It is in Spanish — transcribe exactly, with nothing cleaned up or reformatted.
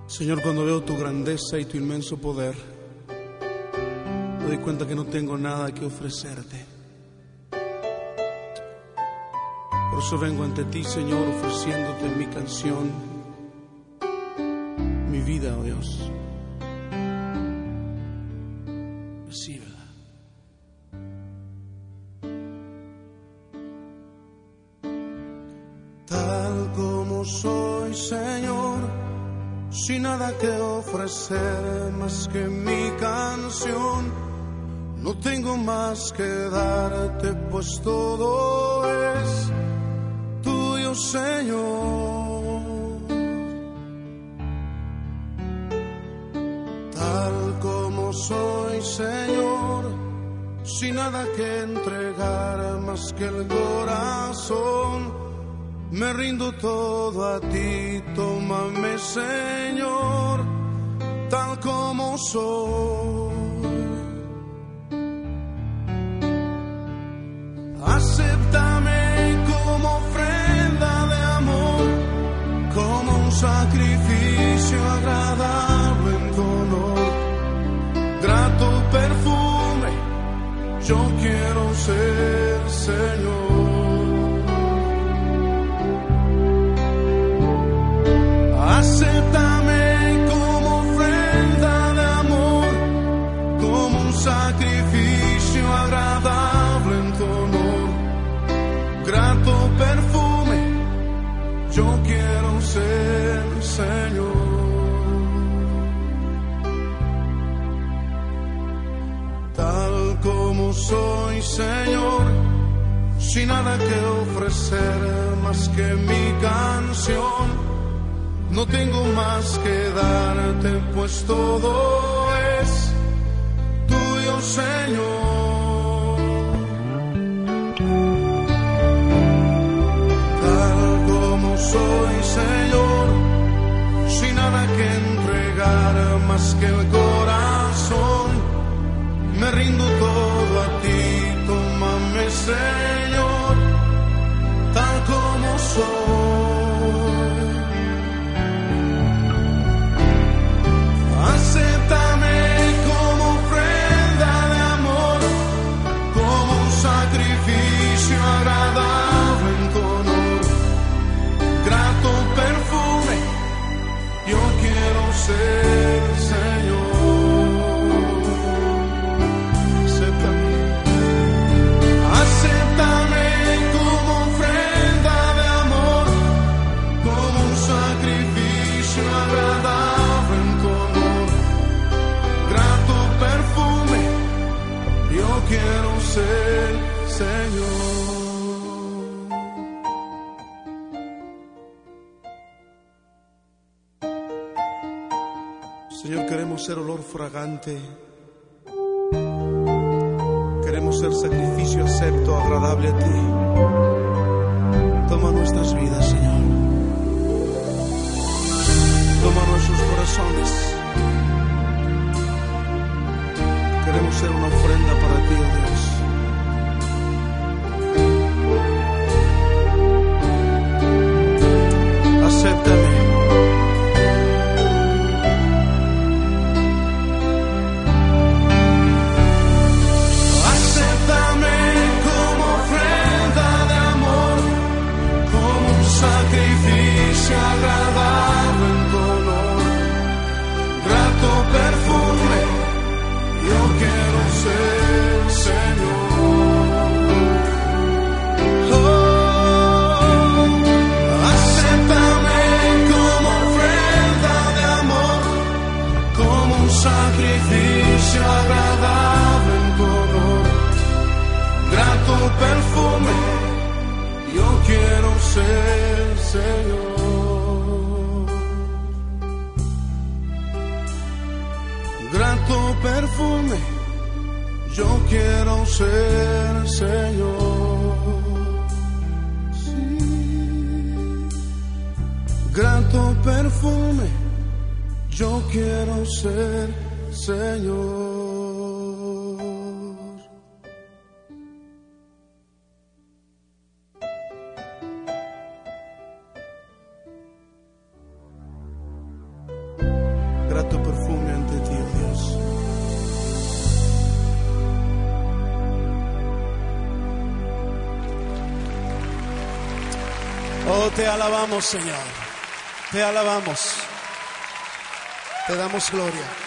Señor, cuando veo tu grandeza y tu inmenso poder, me doy cuenta que no tengo nada que ofrecerte. Por eso vengo ante ti, Señor, ofreciéndote mi canción, mi vida, oh Dios. Recíbela. Tal como soy, Señor, sin nada que ofrecer más que mi canción, no tengo más que darte, pues todo es tuyo, Señor. Tal como soy, Señor, sin nada que entregar más que el corazón, me rindo todo a ti, tómame, Señor, tal como soy. Acéptame como ofrenda de amor, como un sacrificio agradable en tu honor. Grato perfume, yo quiero ser, Señor. Acéptame como ofrenda de amor, como un sacrificio agradable en tu honor. Grato perfume, yo quiero ser, Señor. Tal como soy, Señor, sin nada que ofrecer más que mi canción, no tengo más que darte, pues todo es tuyo, Señor. Tal como soy, Señor, sin nada que entregar más que el corazón, me rindo todo a ti, tómame, Señor, tal como soy. Acéptame como ofrenda de amor, como un sacrificio agradable en tu honor. Grato perfume, yo quiero ser, Señor. Acéptame. Acéptame como ofrenda de amor, como un sacrificio agradable en tu honor. Yo quiero ser, Señor. Señor, queremos ser olor fragante. Queremos ser sacrificio acepto, agradable a ti. Toma nuestras vidas, Señor. Toma nuestros corazones. Queremos ser una ofrenda para ti, oh Dios. Acéptame. Acéptame como ofrenda de amor, como un sacrificio agradable en tu honor. Grato perfume, yo quiero ser, Señor. Oh, acéptame como ofrenda de amor, como un sacrificio agradable en tu honor. Grato perfume, yo quiero ser, Señor. Grato perfume, yo quiero ser, Señor. Sí. Grato perfume, yo quiero ser, Señor. postrarme ante ti, oh Dios. Oh, te alabamos, Señor. Te alabamos. Te damos gloria.